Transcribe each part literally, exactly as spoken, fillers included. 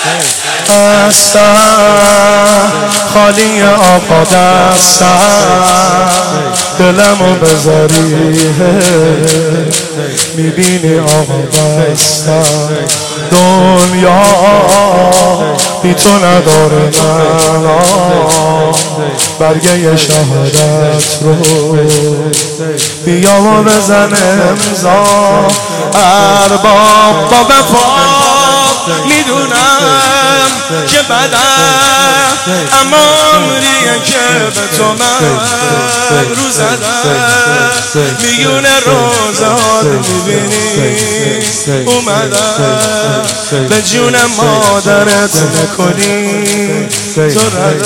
هستم خالی آقا دستم دلمو بذاری میبینی آقا بستم دنیا بی تو نداره من برگه شهادت رو بیا و بزن امضا ارباب با وفا میدونم که بدم اما عمریه که به تو من رو زدم میونه روزات میبینی اومدم به جون مادرت نکنی تو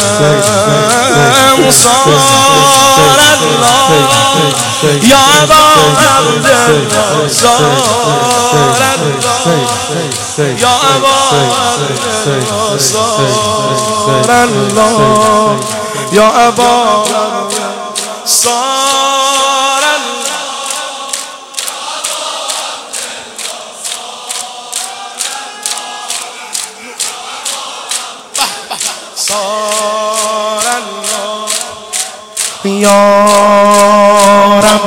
ردم صار الله یا ابا عبدالله صار الله یا ابا عبدالله صار الله یا ابا صار الله صار الله یارم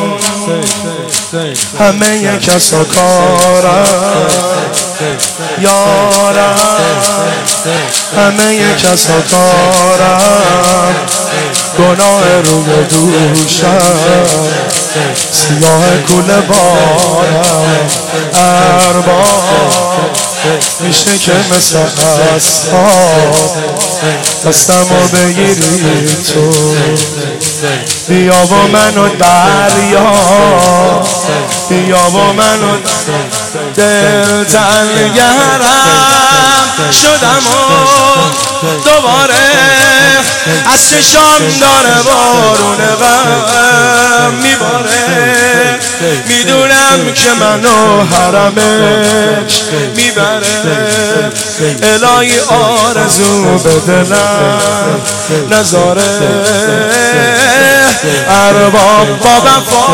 همه کسا کارم یارم همه کسا کارم گناه روی دوشم سیاه کوله بارم ارباب میشه که مثل اصحاب دستمو بگیری تو بیا با منو دریا بیا با منو دل تنگرم شدم و دوباره از چشام داره بارون غم میباره میدونم که منو حرمش میبره الهی آرزو به دلم نذاره ارباب با وفا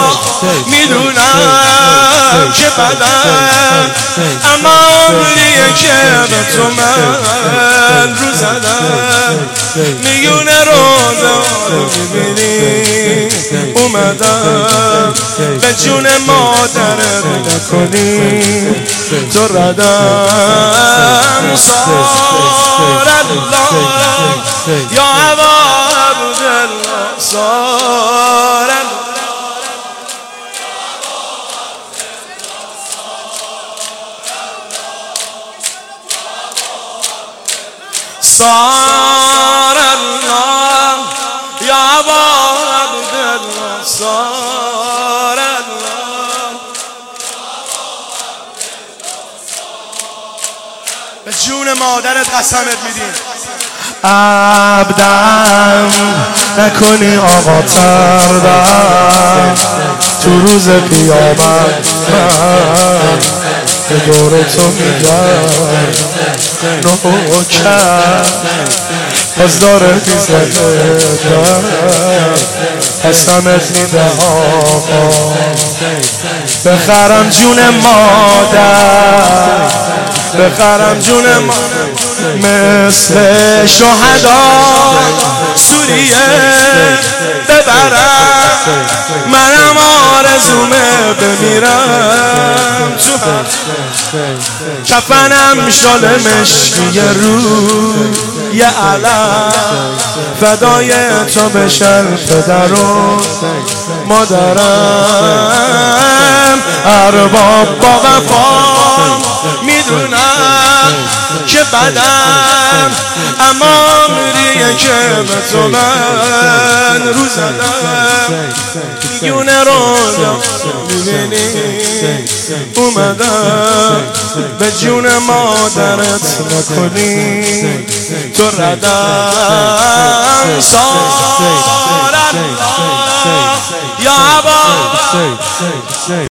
میدونم که بدم اما عمریه که به تو من رو زدم میونه روزا میبینی اومدم به جون مادرت نکنی تو ردم صار الله یا ابا عبدالله صار صار الله یا ابا عبدالله صار الله به جون مادرت قسمت میدیم عبدم نکنی آقا تردم تو روز قیامت من به دور تو میگم نوکر باز داره میزدم قسمت میده آقا بخرم جون مادر بخرم جون مادر مثل شهدا سوریه ببرم منم آرزومه بمیرم تو کفنم شال مشکی رو یه علم فدای تو بشن پدر و مادرم ارباب با وفا میدونم که بدم اما عمریه که به تو من رو زدم میونه روزا میبینی اومدم به جون مادرت نکنی تو ردم صار الله یا ابا